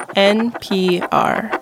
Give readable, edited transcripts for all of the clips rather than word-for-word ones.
NPR.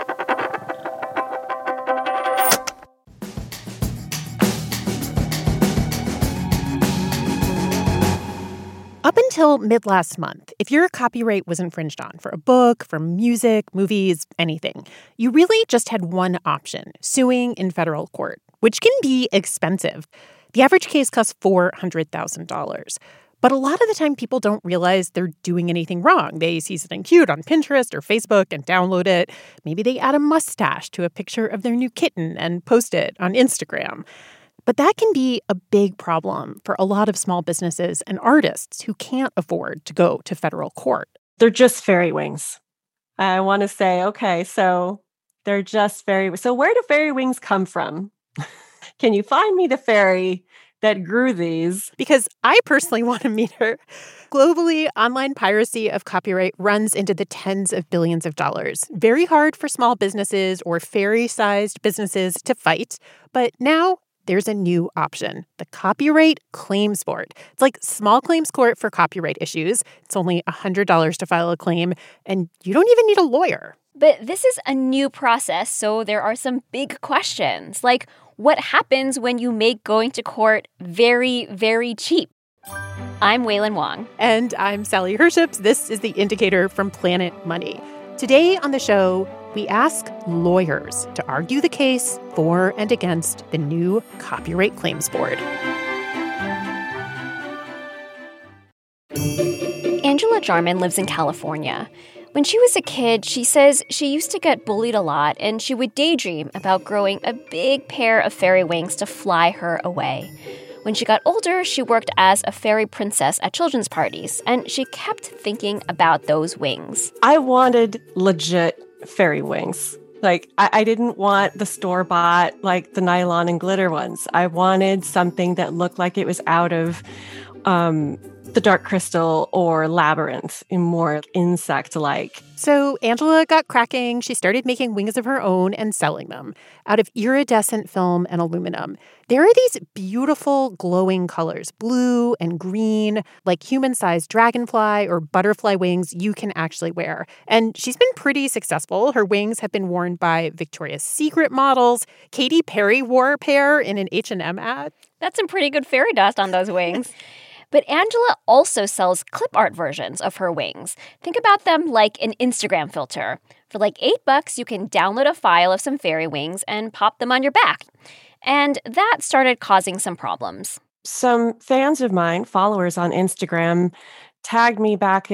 Up until mid-last month, if your copyright was infringed on for a book, for music, movies, anything, you really just had one option: suing in federal court, which can be expensive. The average case costs $400,000. But a lot of the time, people don't realize they're doing anything wrong. They see something cute on Pinterest or Facebook and download it. Maybe they add a mustache to a picture of their new kitten and post it on Instagram. But that can be a big problem for a lot of small businesses and artists who can't afford to go to federal court. They're just fairy wings. I want to say, okay, so they're just fairy. So where do fairy wings come from? Can you find me the fairy that grew these? Because I personally want to meet her. Globally, online piracy of copyright runs into the tens of billions of dollars. Very hard for small businesses or fairy-sized businesses to fight. But now there's a new option: the Copyright Claims Board. It's like small claims court for copyright issues. It's only $100 to file a claim, and you don't even need a lawyer. But this is a new process, so there are some big questions, like what happens when you make going to court very, very cheap? I'm Wailin Wong. And I'm Sally Herships. This is The Indicator from Planet Money. Today on the show, we ask lawyers to argue the case for and against the new Copyright Claims Board. Angela Jarman lives in California. When she was a kid, she says she used to get bullied a lot, and she would daydream about growing a big pair of fairy wings to fly her away. When she got older, she worked as a fairy princess at children's parties, and she kept thinking about those wings. I wanted legit fairy wings. Like, I didn't want the store-bought, like the nylon and glitter ones. I wanted something that looked like it was out of The Dark Crystal or Labyrinth, and more insect-like. So Angela got cracking. She started making wings of her own and selling them out of iridescent film and aluminum. There are these beautiful glowing colors, blue and green, like human-sized dragonfly or butterfly wings you can actually wear. And she's been pretty successful. Her wings have been worn by Victoria's Secret models. Katy Perry wore a pair in an H&M ad. That's some pretty good fairy dust on those wings. But Angela also sells clip art versions of her wings. Think about them like an Instagram filter. For like $8, you can download a file of some fairy wings and pop them on your back. And that started causing some problems. Some fans of mine, followers on Instagram, tagged me back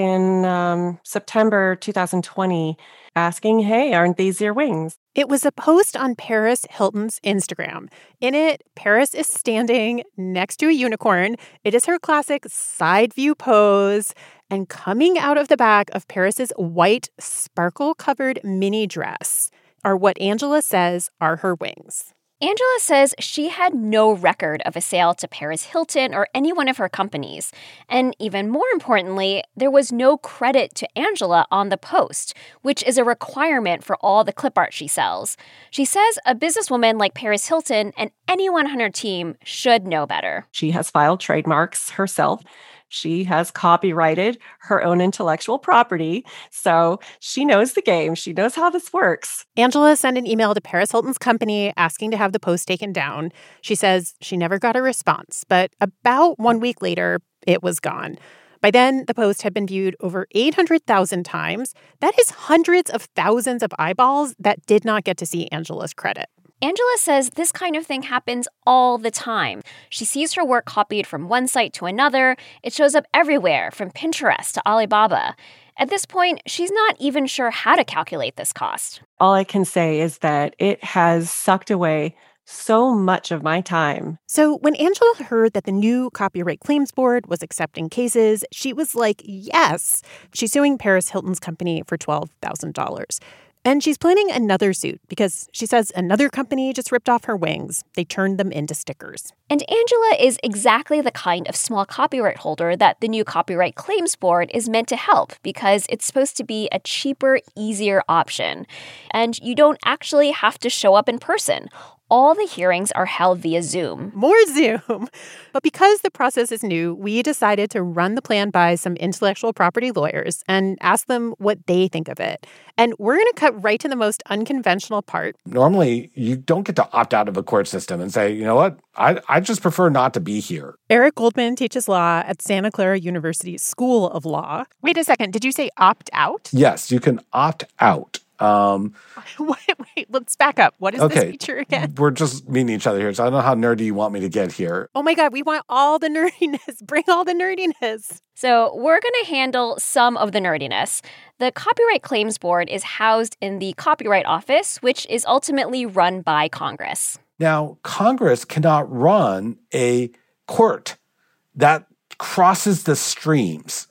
in September 2020 asking, hey, aren't these your wings? It was a post on Paris Hilton's Instagram. In it, Paris is standing next to a unicorn. It is her classic side view pose. And coming out of the back of Paris's white, sparkle-covered mini dress are what Angela says are her wings. Angela says she had no record of a sale to Paris Hilton or any one of her companies. And even more importantly, there was no credit to Angela on the post, which is a requirement for all the clip art she sells. She says a businesswoman like Paris Hilton and anyone on her team should know better. She has filed trademarks herself. She has copyrighted her own intellectual property, so she knows the game. She knows how this works. Angela sent an email to Paris Hilton's company asking to have the post taken down. She says she never got a response, but about 1 week later, it was gone. By then, the post had been viewed over 800,000 times. That is hundreds of thousands of eyeballs that did not get to see Angela's credit. Angela says this kind of thing happens all the time. She sees her work copied from one site to another. It shows up everywhere, from Pinterest to Alibaba. At this point, she's not even sure how to calculate this cost. All I can say is that it has sucked away so much of my time. So when Angela heard that the new Copyright Claims Board was accepting cases, she was like, yes. She's suing Paris Hilton's company for $12,000. And she's planning another suit because she says another company just ripped off her wings. They turned them into stickers. And Angela is exactly the kind of small copyright holder that the new Copyright Claims Board is meant to help because it's supposed to be a cheaper, easier option. And you don't actually have to show up in person. all the hearings are held via Zoom. More Zoom. But because the process is new, we decided to run the plan by some intellectual property lawyers and ask them what they think of it. And we're going to cut right to the most unconventional part. Normally, you don't get to opt out of a court system and say, you know what, I just prefer not to be here. Eric Goldman teaches law at Santa Clara University School of Law. Wait a second. Did you say opt out? Yes, you can opt out. Wait, let's back up. What is this feature again? We're just meeting each other here, so I don't know how nerdy you want me to get here. Oh my God, we want all the nerdiness. Bring all the nerdiness. So we're going to handle some of the nerdiness. The Copyright Claims Board is housed in the Copyright Office, which is ultimately run by Congress. Now, Congress cannot run a court that crosses the streams.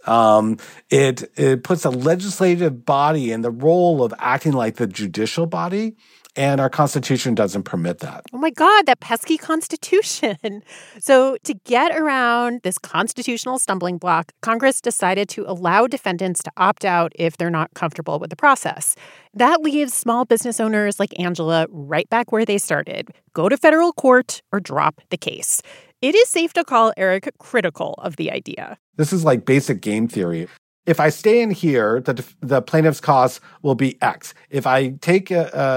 It puts a legislative body in the role of acting like the judicial body, and our Constitution doesn't permit that. Oh my God, that pesky Constitution. So to get around this constitutional stumbling block, Congress decided to allow defendants to opt out if they're not comfortable with the process. That leaves small business owners like Angela right back where they started. Go to federal court or drop the case. It is safe to call Eric critical of the idea. This is like basic game theory. If I stay in here, the plaintiff's costs will be X. If I take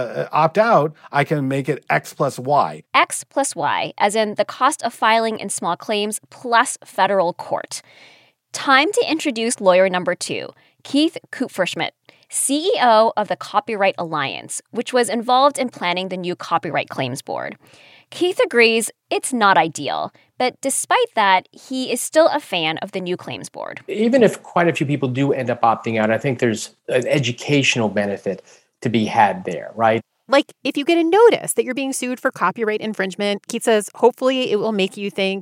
opt out, I can make it X plus Y. X plus Y, as in the cost of filing in small claims plus federal court. Time to introduce lawyer number 2, Keith Kupferschmidt, CEO of the Copyright Alliance, which was involved in planning the new Copyright Claims Board. Keith agrees it's not ideal, but despite that, he is still a fan of the new claims board. Even if quite a few people do end up opting out, I think there's an educational benefit to be had there, right? Like, if you get a notice that you're being sued for copyright infringement, Keith says, hopefully it will make you think,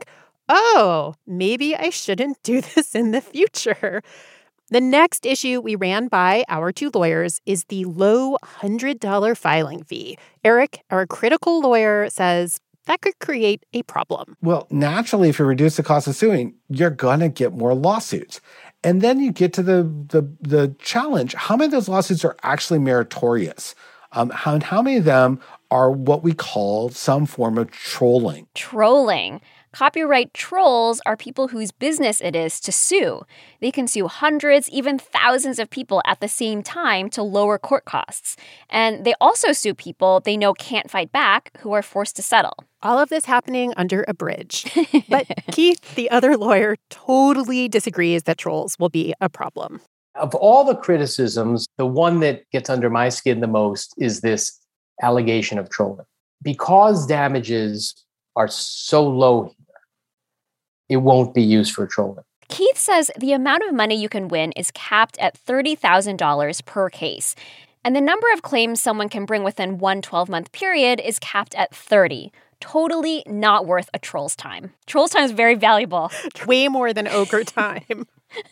oh, maybe I shouldn't do this in the future. The next issue we ran by our 2 lawyers is the low $100 filing fee. Eric, our critical lawyer, says that could create a problem. Well, naturally, if you reduce the cost of suing, you're going to get more lawsuits. And then you get to the challenge. How many of those lawsuits are actually meritorious? How many of them are what we call some form of trolling? Trolling. Copyright trolls are people whose business it is to sue. They can sue hundreds, even thousands of people at the same time to lower court costs. And they also sue people they know can't fight back who are forced to settle. All of this happening under a bridge. But Keith, the other lawyer, totally disagrees that trolls will be a problem. Of all the criticisms, the one that gets under my skin the most is this allegation of trolling. Because damages are so low here, it won't be used for trolling. Keith says the amount of money you can win is capped at $30,000 per case. And the number of claims someone can bring within one 12-month period is capped at 30. Totally not worth a troll's time. Troll's time is very valuable. Way more than ogre time.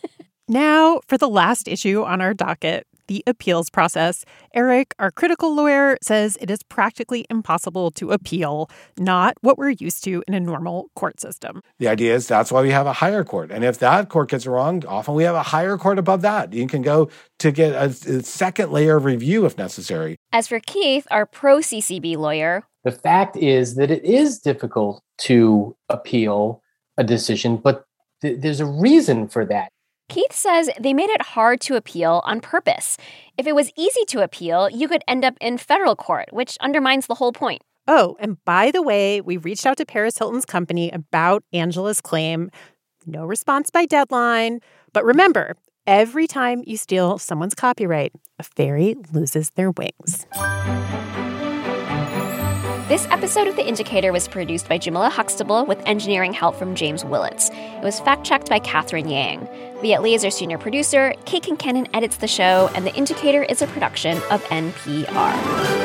Now, for the last issue on our docket, the appeals process. Eric, our critical lawyer, says it is practically impossible to appeal, not what we're used to in a normal court system. The idea is that's why we have a higher court. And if that court gets it wrong, often we have a higher court above that. You can go to get a second layer of review if necessary. As for Keith, our pro-CCB lawyer, the fact is that it is difficult to appeal a decision, but there's a reason for that. Keith says they made it hard to appeal on purpose. If it was easy to appeal, you could end up in federal court, which undermines the whole point. Oh, and by the way, we reached out to Paris Hilton's company about Angela's claim. No response by deadline. But remember, every time you steal someone's copyright, a fairy loses their wings. This episode of The Indicator was produced by Jamila Huxtable with engineering help from James Willits. It was fact-checked by Catherine Yang. Viet Lee is our senior producer, Kate Kincannon edits the show, and The Indicator is a production of NPR.